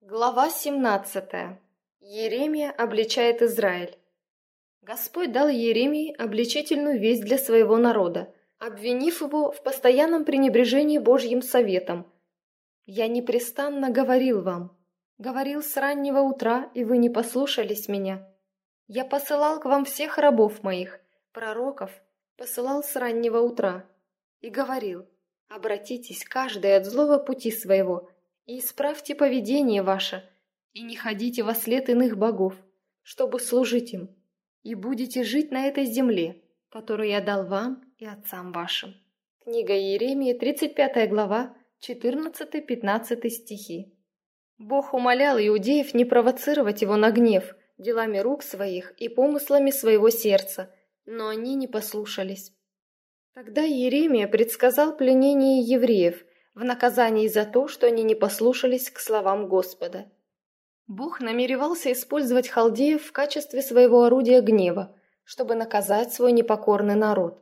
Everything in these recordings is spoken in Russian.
Глава 17. Иеремия обличает Израиль. Господь дал Иеремии обличительную весть для своего народа, обвинив его в постоянном пренебрежении Божьим советом. «Я непрестанно говорил вам, говорил с раннего утра, и вы не послушались меня. Я посылал к вам всех рабов моих, пророков, посылал с раннего утра, и говорил: обратитесь каждый от злого пути своего, и исправьте поведение ваше, и не ходите во след иных богов, чтобы служить им, и будете жить на этой земле, которую я дал вам и отцам вашим». Книга Иеремии, 35 глава, 14-15 стихи. Бог умолял иудеев не провоцировать его на гнев делами рук своих и помыслами своего сердца, но они не послушались. Тогда Иеремия предсказал пленение евреев в наказании за то, что они не послушались к словам Господа. Бог намеревался использовать халдеев в качестве своего орудия гнева, чтобы наказать свой непокорный народ.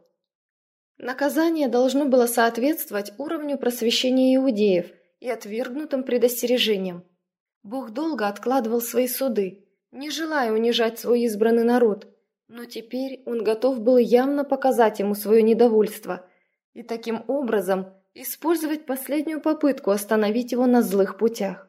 Наказание должно было соответствовать уровню просвещения иудеев и отвергнутым предостережениям. Бог долго откладывал свои суды, не желая унижать свой избранный народ, но теперь он готов был явно показать ему свое недовольство и таким образом использовать последнюю попытку остановить его на злых путях.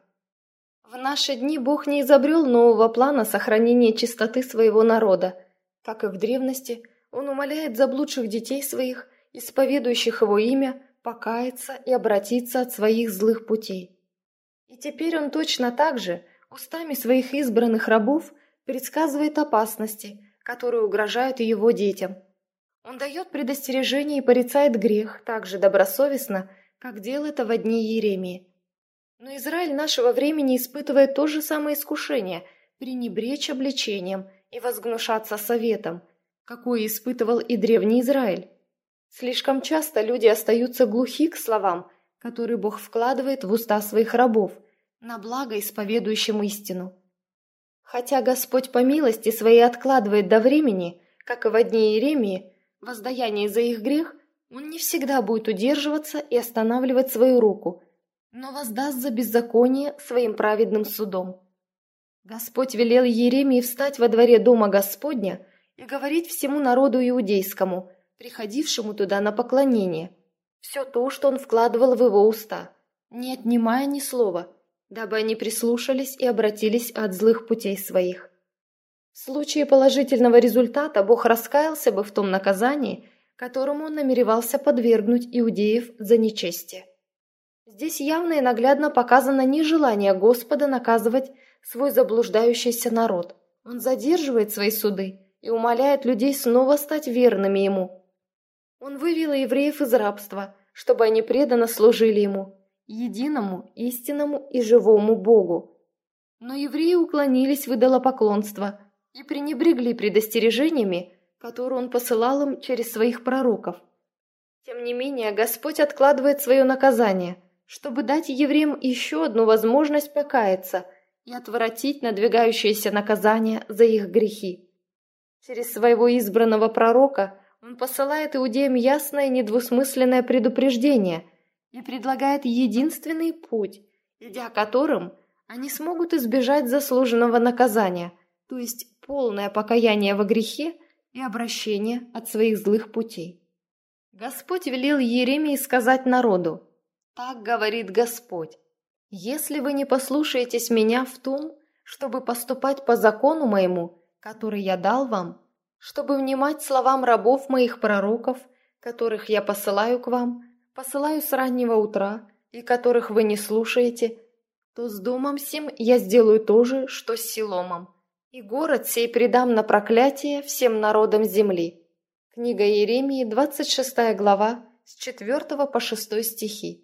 В наши дни Бог не изобрел нового плана сохранения чистоты своего народа. Как и в древности, Он умоляет заблудших детей своих, исповедующих Его имя, покаяться и обратиться от своих злых путей. И теперь Он точно так же устами своих избранных рабов предсказывает опасности, которые угрожают Его детям. Он дает предостережение и порицает грех так же добросовестно, как делал это во дни Иеремии. Но Израиль нашего времени испытывает то же самое искушение – пренебречь обличением и возгнушаться советом, какое испытывал и древний Израиль. Слишком часто люди остаются глухи к словам, которые Бог вкладывает в уста своих рабов, на благо исповедующим истину. Хотя Господь по милости своей откладывает до времени, как и во дни Иеремии, воздаяние за их грех, Он не всегда будет удерживаться и останавливать свою руку, но воздаст за беззаконие своим праведным судом. Господь велел Иеремии встать во дворе дома Господня и говорить всему народу иудейскому, приходившему туда на поклонение, все то, что он вкладывал в его уста, не отнимая ни слова, дабы они прислушались и обратились от злых путей своих. В случае положительного результата Бог раскаялся бы в том наказании, которому он намеревался подвергнуть иудеев за нечестие. Здесь явно и наглядно показано нежелание Господа наказывать свой заблуждающийся народ. Он задерживает свои суды и умоляет людей снова стать верными Ему. Он вывел евреев из рабства, чтобы они преданно служили Ему, единому, истинному и живому Богу. Но евреи уклонились в идолопоклонство и пренебрегли предостережениями, которые Он посылал им через своих пророков. Тем не менее, Господь откладывает свое наказание, чтобы дать евреям еще одну возможность покаяться и отвратить надвигающееся наказание за их грехи. Через своего избранного пророка Он посылает иудеям ясное и недвусмысленное предупреждение и предлагает единственный путь, идя которым они смогут избежать заслуженного наказания, то есть полное покаяние во грехе и обращение от своих злых путей. Господь велел Иеремии сказать народу: «Так говорит Господь, если вы не послушаетесь меня в том, чтобы поступать по закону моему, который я дал вам, чтобы внимать словам рабов моих пророков, которых я посылаю к вам, посылаю с раннего утра, и которых вы не слушаете, то с домом сим я сделаю то же, что с Силомом, и город сей предам на проклятие всем народам земли». Книга Иеремии, 26 глава, с 4 по 6 стихи.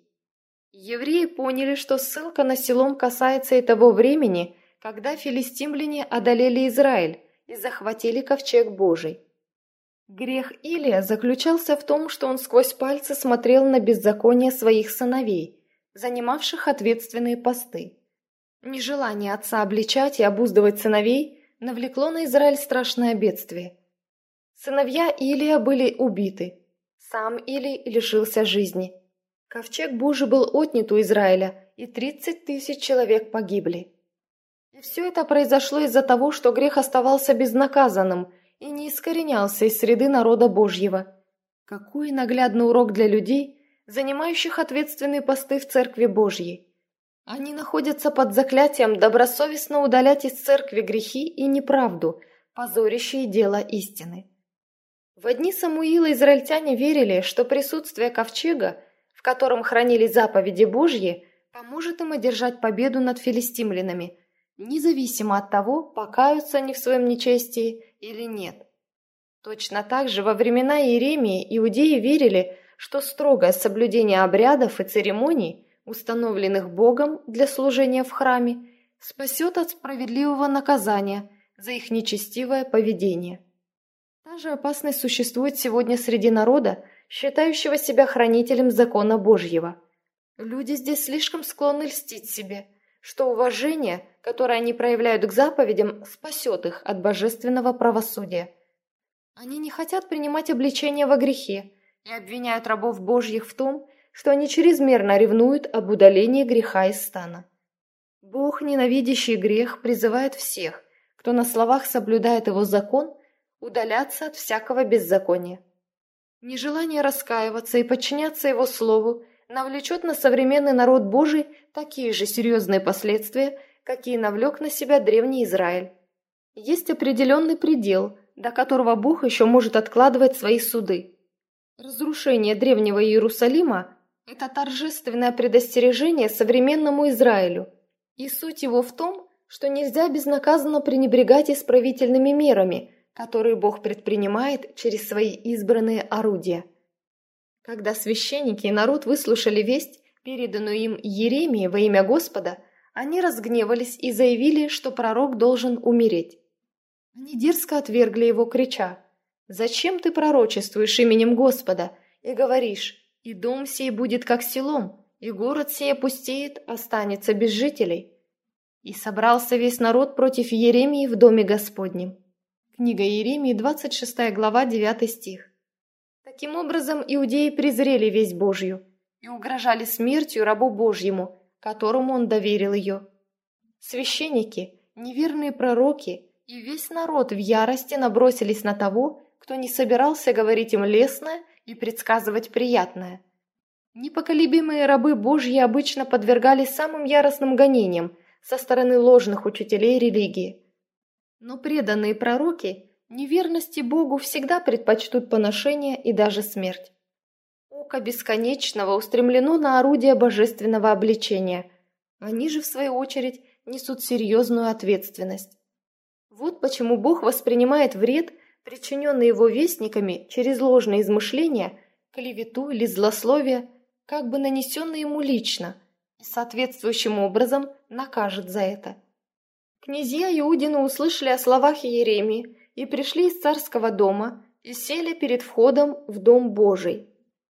Евреи поняли, что ссылка на Силом касается и того времени, когда филистимляне одолели Израиль и захватили ковчег Божий. Грех Илия заключался в том, что он сквозь пальцы смотрел на беззаконие своих сыновей, занимавших ответственные посты. Нежелание отца обличать и обуздывать сыновей навлекло на Израиль страшное бедствие. Сыновья Илия были убиты, сам Илий лишился жизни. Ковчег Божий был отнят у Израиля, и 30 000 человек погибли. И все это произошло из-за того, что грех оставался безнаказанным и не искоренялся из среды народа Божьего. Какой наглядный урок для людей, занимающих ответственные посты в Церкви Божьей. Они находятся под заклятием добросовестно удалять из церкви грехи и неправду, позорящие дело истины. В дни Самуила израильтяне верили, что присутствие ковчега, в котором хранились заповеди Божьи, поможет им одержать победу над филистимлянами, независимо от того, покаются они в своем нечестии или нет. Точно так же во времена Иеремии иудеи верили, что строгое соблюдение обрядов и церемоний, установленных Богом для служения в храме, спасет от справедливого наказания за их нечестивое поведение. Та же опасность существует сегодня среди народа, считающего себя хранителем закона Божьего. Люди здесь слишком склонны льстить себе, что уважение, которое они проявляют к заповедям, спасет их от божественного правосудия. Они не хотят принимать обличение во грехе и обвиняют рабов Божьих в том, что они чрезмерно ревнуют об удалении греха из стана. Бог, ненавидящий грех, призывает всех, кто на словах соблюдает его закон, удаляться от всякого беззакония. Нежелание раскаиваться и подчиняться его слову навлечет на современный народ Божий такие же серьезные последствия, какие навлек на себя древний Израиль. Есть определенный предел, до которого Бог еще может откладывать свои суды. Разрушение древнего Иерусалима – это торжественное предостережение современному Израилю, и суть его в том, что нельзя безнаказанно пренебрегать исправительными мерами, которые Бог предпринимает через свои избранные орудия. Когда священники и народ выслушали весть, переданную им Иеремии во имя Господа, они разгневались и заявили, что пророк должен умереть. Они дерзко отвергли его, крича: «Зачем ты пророчествуешь именем Господа и говоришь: и дом сей будет как селом, и город сей опустеет, останется без жителей?» И собрался весь народ против Иеремии в доме Господнем. Книга Иеремии, 26 глава, 9 стих. Таким образом, иудеи презрели весть Божью и угрожали смертью рабу Божьему, которому он доверил ее. Священники, неверные пророки и весь народ в ярости набросились на того, кто не собирался говорить им лестное и предсказывать приятное. Непоколебимые рабы Божьи обычно подвергались самым яростным гонениям со стороны ложных учителей религии. Но преданные пророки неверности Богу всегда предпочтут поношение и даже смерть. Око бесконечного устремлено на орудие божественного обличения. Они же, в свою очередь, несут серьезную ответственность. Вот почему Бог воспринимает вред, причиненный его вестниками через ложные измышления, клевету или злословие, как бы нанесенный ему лично, и соответствующим образом накажет за это. Князья Иудины услышали о словах Иеремии и пришли из царского дома и сели перед входом в дом Божий.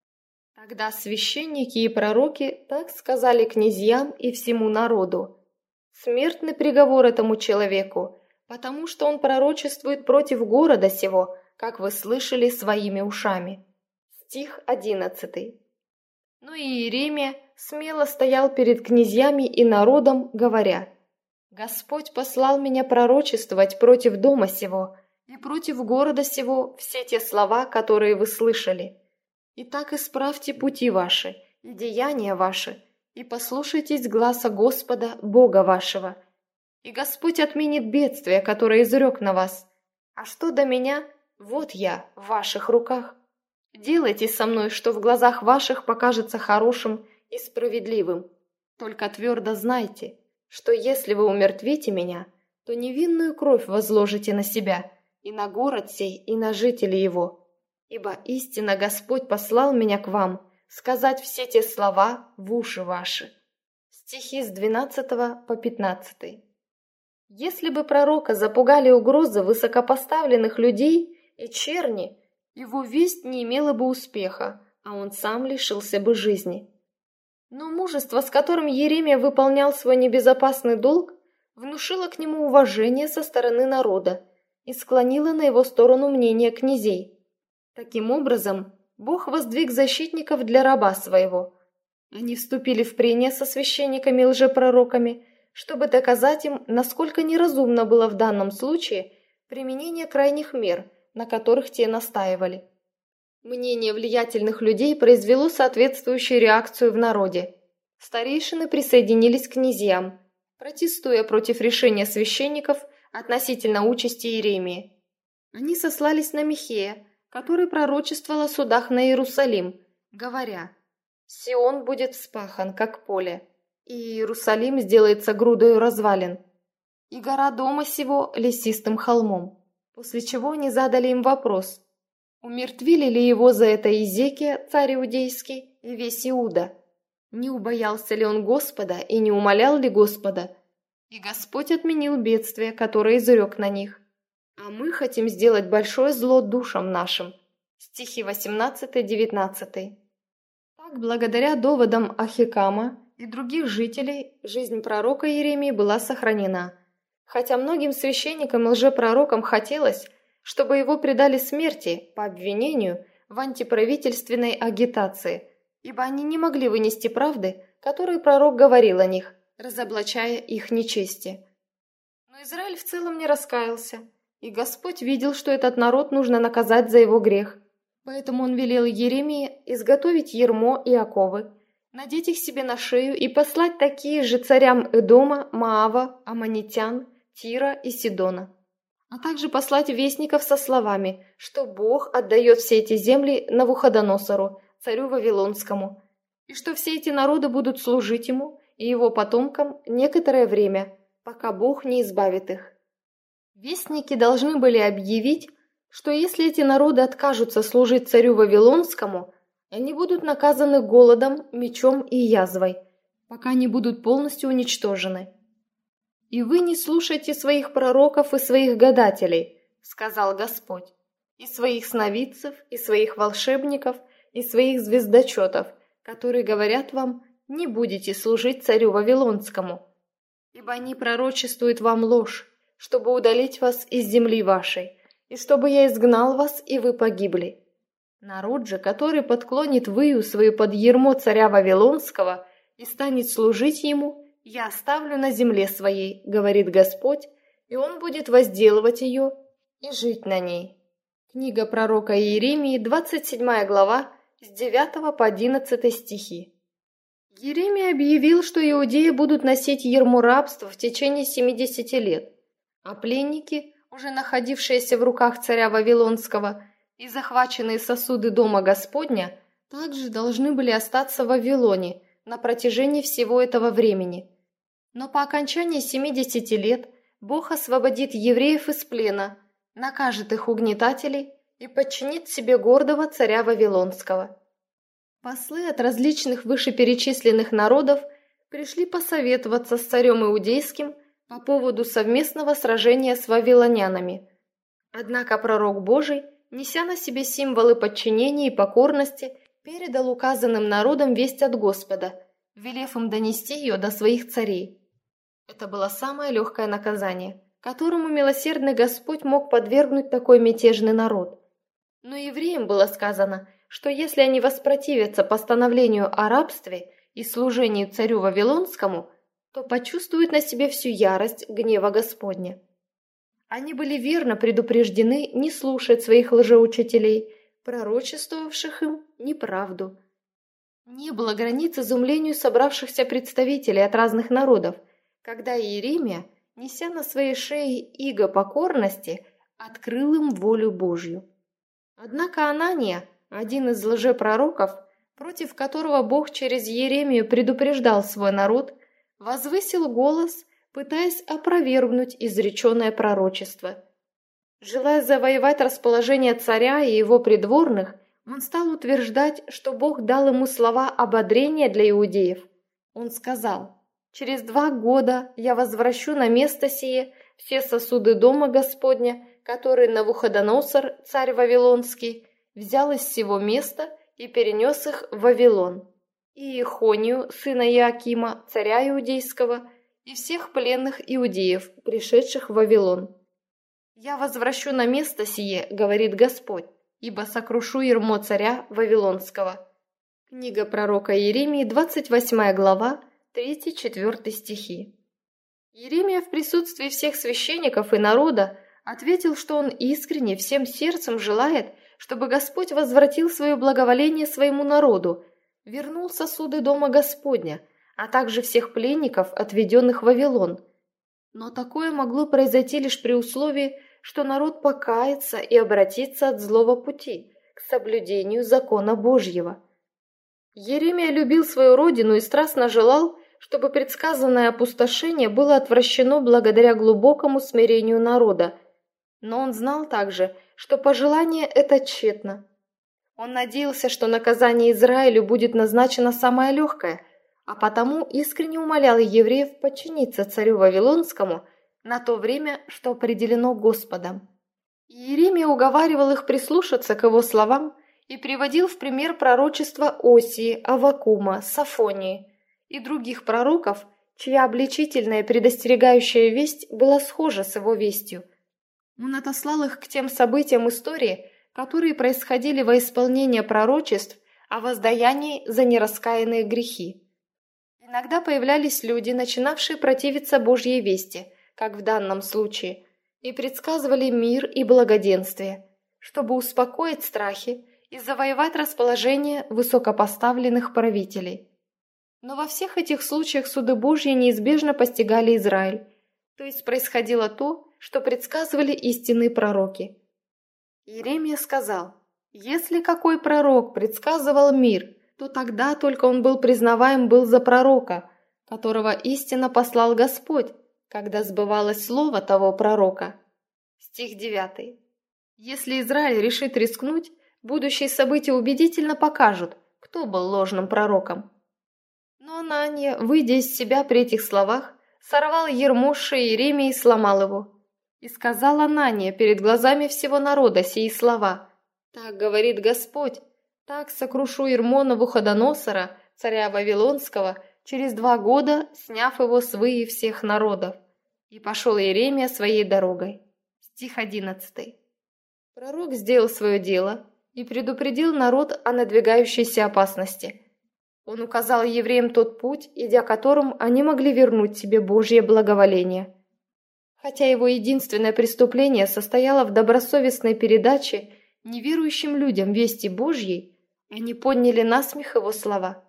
Тогда священники и пророки так сказали князьям и всему народу: «Смертный приговор этому человеку, потому что он пророчествует против города сего, как вы слышали своими ушами». Стих 11. Но Иеремия смело стоял перед князьями и народом, говоря: «Господь послал меня пророчествовать против дома сего и против города сего все те слова, которые вы слышали. Итак, исправьте пути ваши и деяния ваши, и послушайтесь гласа Господа, Бога вашего. И Господь отменит бедствие, которое изрек на вас. А что до меня, вот я в ваших руках. Делайте со мной, что в глазах ваших покажется хорошим и справедливым. Только твердо знайте, что если вы умертвите меня, то невинную кровь возложите на себя, и на город сей, и на жителей его. Ибо истинно Господь послал меня к вам сказать все те слова в уши ваши». Стихи с 12 по 15. Если бы пророка запугали угрозы высокопоставленных людей и черни, его весть не имела бы успеха, а он сам лишился бы жизни. Но мужество, с которым Иеремия выполнял свой небезопасный долг, внушило к нему уважение со стороны народа и склонило на его сторону мнение князей. Таким образом, Бог воздвиг защитников для раба своего. Они вступили в прения со священниками и лжепророками, чтобы доказать им, насколько неразумно было в данном случае применение крайних мер, на которых те настаивали. Мнение влиятельных людей произвело соответствующую реакцию в народе. Старейшины присоединились к князьям, протестуя против решения священников относительно участи Иеремии. Они сослались на Михея, который пророчествовал о судах на Иерусалим, говоря: «Сион будет вспахан, как поле, и Иерусалим сделается грудою развалин, и гора дома сего лесистым холмом». После чего они задали им вопрос: умертвили ли его за это Изекия, царь иудейский, и весь Иуда? Не убоялся ли он Господа и не умолял ли Господа? И Господь отменил бедствие, которое изрек на них. А мы хотим сделать большое зло душам нашим. Стихи 18-19. Так, благодаря доводам Ахикама и других жителей, жизнь пророка Иеремии была сохранена. Хотя многим священникам и лжепророкам хотелось, чтобы его предали смерти по обвинению в антиправительственной агитации, ибо они не могли вынести правды, которую пророк говорил о них, разоблачая их нечестие. Но Израиль в целом не раскаялся, и Господь видел, что этот народ нужно наказать за его грех. Поэтому он велел Иеремии изготовить ярмо и оковы, надеть их себе на шею и послать такие же царям Эдома, Моава, Аммонитян, Тира и Сидона, а также послать вестников со словами, что Бог отдает все эти земли Навуходоносору, царю Вавилонскому, и что все эти народы будут служить ему и его потомкам некоторое время, пока Бог не избавит их. Вестники должны были объявить, что если эти народы откажутся служить царю Вавилонскому, они будут наказаны голодом, мечом и язвой, пока не будут полностью уничтожены. «И вы не слушайте своих пророков и своих гадателей, — сказал Господь, — и своих сновидцев, и своих волшебников, и своих звездочетов, которые говорят вам: не будете служить царю Вавилонскому, ибо они пророчествуют вам ложь, чтобы удалить вас из земли вашей, и чтобы я изгнал вас, и вы погибли. Народ же, который подклонит выю свою под ярмо царя Вавилонского и станет служить ему, я оставлю на земле своей, говорит Господь, и он будет возделывать ее и жить на ней». Книга пророка Иеремии, 27 глава, с 9 по 11 стихи. Иеремия объявил, что иудеи будут носить ярмо рабства в течение 70 лет, а пленники, уже находившиеся в руках царя Вавилонского, и захваченные сосуды Дома Господня, также должны были остаться в Вавилоне на протяжении всего этого времени. Но по окончании 70 лет Бог освободит евреев из плена, накажет их угнетателей и подчинит себе гордого царя Вавилонского. Послы от различных вышеперечисленных народов пришли посоветоваться с царем Иудейским по поводу совместного сражения с вавилонянами. Однако пророк Божий, неся на себе символы подчинения и покорности, передал указанным народам весть от Господа, велев им донести ее до своих царей. Это было самое легкое наказание, которому милосердный Господь мог подвергнуть такой мятежный народ. Но евреям было сказано, что если они воспротивятся постановлению о рабстве и служении царю Вавилонскому, то почувствуют на себе всю ярость гнева Господня. Они были верно предупреждены не слушать своих лжеучителей, пророчествовавших им неправду. Не было границ изумлению собравшихся представителей от разных народов, когда Иеремия, неся на своей шее иго покорности, открыл им волю Божью. Однако Анания, один из лжепророков, против которого Бог через Иеремию предупреждал свой народ, возвысил голос, пытаясь опровергнуть изреченное пророчество. Желая завоевать расположение царя и его придворных, он стал утверждать, что Бог дал ему слова ободрения для иудеев. Он сказал: «Через 2 года я возвращу на место сие все сосуды Дома Господня, которые Навуходоносор, царь Вавилонский, взял из сего места и перенес их в Вавилон, и Иехонию, сына Иоакима, царя Иудейского, и всех пленных иудеев, пришедших в Вавилон. Я возвращу на место сие, говорит Господь, ибо сокрушу ярмо царя Вавилонского». Книга пророка Иеремии, 28 глава, 3-4 стихи. Иеремия в присутствии всех священников и народа ответил, что он искренне всем сердцем желает, чтобы Господь возвратил свое благоволение своему народу, вернул сосуды дома Господня, а также всех пленников, отведенных в Вавилон. Но такое могло произойти лишь при условии, что народ покается и обратится от злого пути к соблюдению закона Божьего. Иеремия любил свою родину и страстно желал, чтобы предсказанное опустошение было отвращено благодаря глубокому смирению народа. Но он знал также, что пожелание это тщетно. Он надеялся, что наказание Израилю будет назначено самое легкое, а потому искренне умолял евреев подчиниться царю Вавилонскому на то время, что определено Господом. Иеремия уговаривал их прислушаться к его словам и приводил в пример пророчества Осии, Аввакума, Софонии и других пророков, чья обличительная и предостерегающая весть была схожа с его вестью. Он отослал их к тем событиям истории, которые происходили во исполнение пророчеств о воздаянии за нераскаянные грехи. Иногда появлялись люди, начинавшие противиться Божьей вести, как в данном случае, и предсказывали мир и благоденствие, чтобы успокоить страхи и завоевать расположение высокопоставленных правителей. Но во всех этих случаях суды Божьи неизбежно постигали Израиль, то есть происходило то, что предсказывали истинные пророки. Иеремия сказал: «Если какой пророк предсказывал мир, то тогда только он был признаваем за пророка, которого истинно послал Господь, когда сбывалось слово того пророка». Стих 9. Если Израиль решит рискнуть, будущие события убедительно покажут, кто был ложным пророком. Но Анания, выйдя из себя при этих словах, сорвал ярмо с шеи Иеремии и сломал его. И сказал Анания перед глазами всего народа сии слова: «Так говорит Господь, так сокрушу ярмо Навуходоносора, царя Вавилонского, через 2 года, сняв его с выи всех народов». И пошел Иеремия своей дорогой. Стих 11. Пророк сделал свое дело и предупредил народ о надвигающейся опасности. Он указал евреям тот путь, идя которым они могли вернуть себе Божье благоволение. Хотя его единственное преступление состояло в добросовестной передаче неверующим людям вести Божьей, они подняли насмех его слова.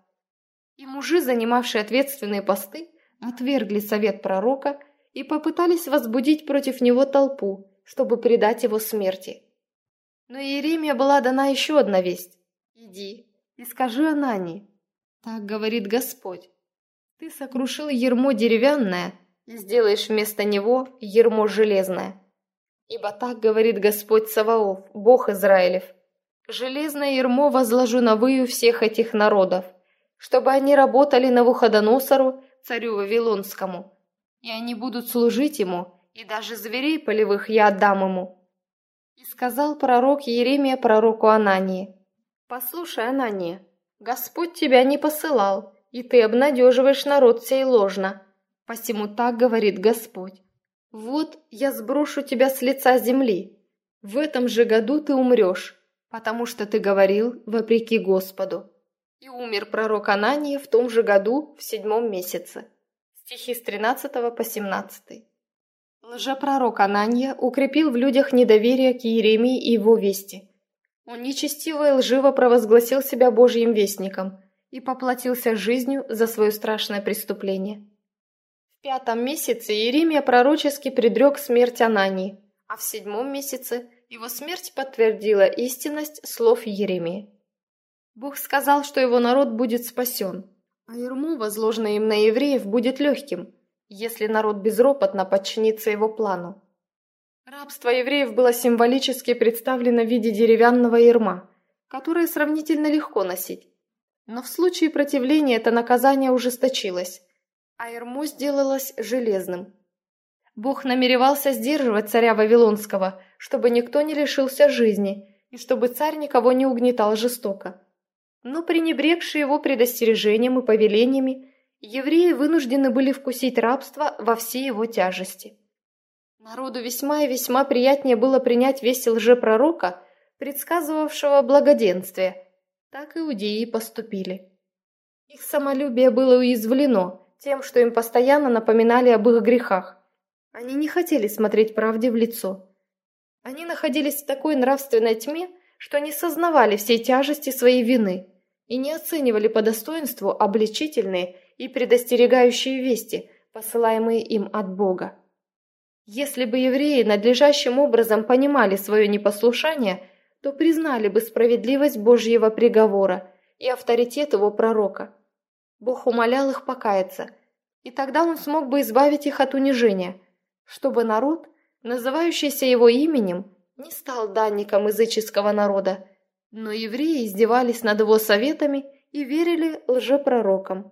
И мужи, занимавшие ответственные посты, отвергли совет пророка и попытались возбудить против него толпу, чтобы предать его смерти. Но Иеремии была дана еще одна весть: «Иди и скажи Анании, так говорит Господь, ты сокрушил ярмо деревянное и сделаешь вместо него ярмо железное. Ибо так говорит Господь Саваоф, Бог Израилев, железное ярмо возложу на выю всех этих народов, чтобы они работали Навуходоносору, царю Вавилонскому, и они будут служить ему, и даже зверей полевых я отдам ему». И сказал пророк Иеремия пророку Анании: «Послушай, Анания, Господь тебя не посылал, и ты обнадеживаешь народ сей ложно. Посему так говорит Господь: вот я сброшу тебя с лица земли. В этом же году ты умрешь, потому что ты говорил вопреки Господу». И умер пророк Анания в том же году, в 7 месяце. Стихи с 13 по 17. Лжепророк Анания укрепил в людях недоверие к Иеремии и его вести. Он нечестиво и лживо провозгласил себя Божьим вестником и поплатился жизнью за свое страшное преступление. В 5 месяце Иеремия пророчески предрек смерть Анании, а в 7 месяце его смерть подтвердила истинность слов Иеремии. Бог сказал, что его народ будет спасен, а ярмо, возложенное им на евреев, будет легким, если народ безропотно подчинится его плану. Рабство евреев было символически представлено в виде деревянного ярма, которое сравнительно легко носить. Но в случае противления это наказание ужесточилось, а ярмо сделалось железным. Бог намеревался сдерживать царя Вавилонского, чтобы никто не лишился жизни и чтобы царь никого не угнетал жестоко. Но пренебрегшие его предостережением и повелениями, евреи вынуждены были вкусить рабство во всей его тяжести. Народу весьма и весьма приятнее было принять весть лжепророка, предсказывавшего благоденствие. Так иудеи поступили. Их самолюбие было уязвлено, тем, что им постоянно напоминали об их грехах. Они не хотели смотреть правде в лицо. Они находились в такой нравственной тьме, что не сознавали всей тяжести своей вины и не оценивали по достоинству обличительные и предостерегающие вести, посылаемые им от Бога. Если бы евреи надлежащим образом понимали свое непослушание, то признали бы справедливость Божьего приговора и авторитет его пророка. Бог умолял их покаяться, и тогда он смог бы избавить их от унижения, чтобы народ, называющийся его именем, не стал данником языческого народа, но евреи издевались над его советами и верили лжепророкам.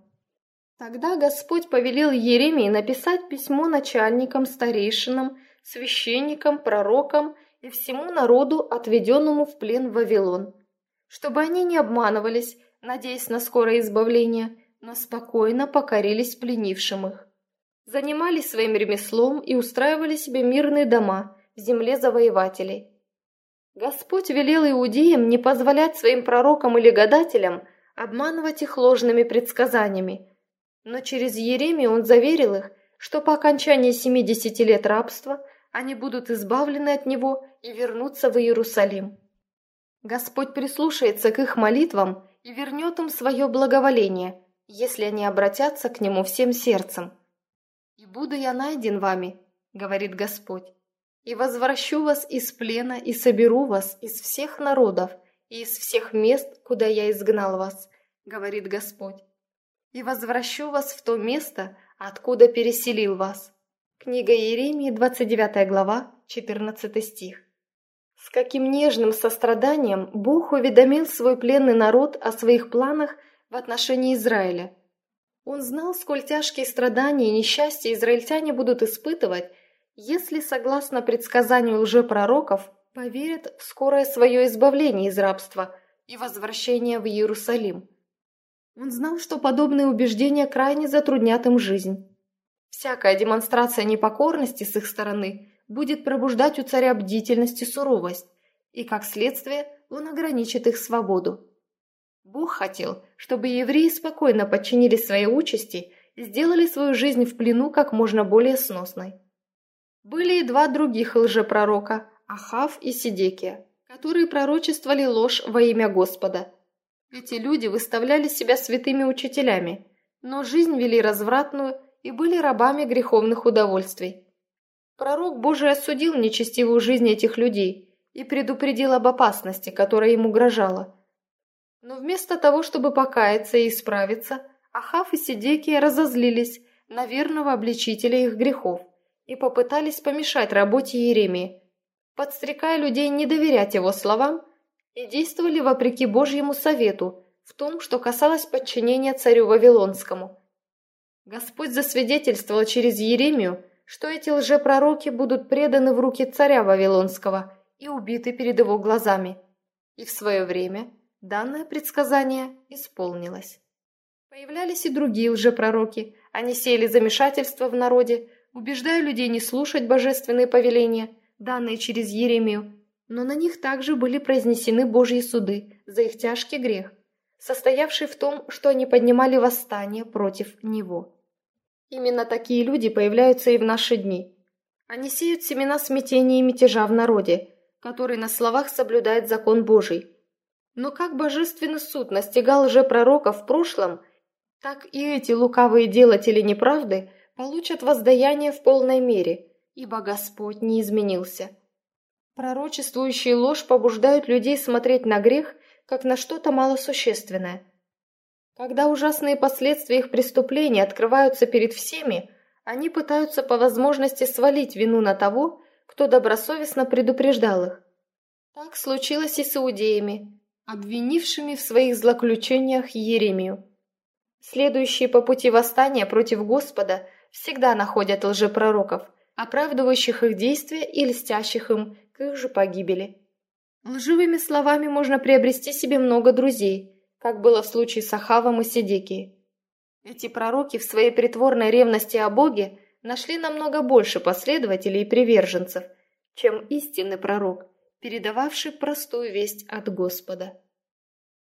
Тогда Господь повелел Иеремии написать письмо начальникам, старейшинам, священникам, пророкам и всему народу, отведенному в плен в Вавилон, чтобы они не обманывались, надеясь на скорое избавление, но спокойно покорились пленившим их, занимались своим ремеслом и устраивали себе мирные дома в земле завоевателей. Господь велел иудеям не позволять своим пророкам или гадателям обманывать их ложными предсказаниями, но через Иеремию он заверил их, что по окончании 70 лет рабства они будут избавлены от него и вернутся в Иерусалим. Господь прислушается к их молитвам и вернет им свое благоволение, если они обратятся к Нему всем сердцем. «И буду я найден вами, — говорит Господь, — и возвращу вас из плена и соберу вас из всех народов и из всех мест, куда я изгнал вас, — говорит Господь, и возвращу вас в то место, откуда переселил вас». Книга Иеремии, 29 глава, 14 стих. С каким нежным состраданием Бог уведомил свой пленный народ о своих планах в отношении Израиля. Он знал, сколь тяжкие страдания и несчастья израильтяне будут испытывать, если, согласно предсказанию лжепророков, поверят в скорое свое избавление из рабства и возвращение в Иерусалим. Он знал, что подобные убеждения крайне затруднят им жизнь. Всякая демонстрация непокорности с их стороны будет пробуждать у царя бдительность и суровость, и, как следствие, он ограничит их свободу. Бог хотел, чтобы евреи спокойно подчинились своей участи и сделали свою жизнь в плену как можно более сносной. Были и два других лжепророка, Ахав и Седекия, которые пророчествовали ложь во имя Господа. Эти люди выставляли себя святыми учителями, но жизнь вели развратную и были рабами греховных удовольствий. Пророк Божий осудил нечестивую жизнь этих людей и предупредил об опасности, которая им угрожала. Но вместо того, чтобы покаяться и исправиться, Ахав и Седекия разозлились на верного обличителя их грехов и попытались помешать работе Иеремии, подстрекая людей не доверять его словам, и действовали вопреки Божьему совету в том, что касалось подчинения царю Вавилонскому. Господь засвидетельствовал через Иеремию, что эти лжепророки будут преданы в руки царя Вавилонского и убиты перед его глазами. И в свое время данное предсказание исполнилось. Появлялись и другие лжепророки. Они сеяли замешательство в народе, убеждая людей не слушать божественные повеления, данные через Иеремию, но на них также были произнесены Божьи суды за их тяжкий грех, состоявший в том, что они поднимали восстание против него. Именно такие люди появляются и в наши дни. Они сеют семена смятения и мятежа в народе, который на словах соблюдает закон Божий. Но как божественный суд настигал лжепророков в прошлом, так и эти лукавые делатели неправды получат воздаяние в полной мере, ибо Господь не изменился. Пророчествующие ложь побуждают людей смотреть на грех, как на что-то малосущественное. Когда ужасные последствия их преступлений открываются перед всеми, они пытаются по возможности свалить вину на того, кто добросовестно предупреждал их. Так случилось и с иудеями, обвинившими в своих злоключениях Иеремию. Следующие по пути восстания против Господа всегда находят лжепророков, оправдывающих их действия и льстящих им к их же погибели. Лживыми словами можно приобрести себе много друзей, как было в случае с Ахавом и Седекией. Эти пророки в своей притворной ревности о Боге нашли намного больше последователей и приверженцев, чем истинный пророк, передававший простую весть от Господа.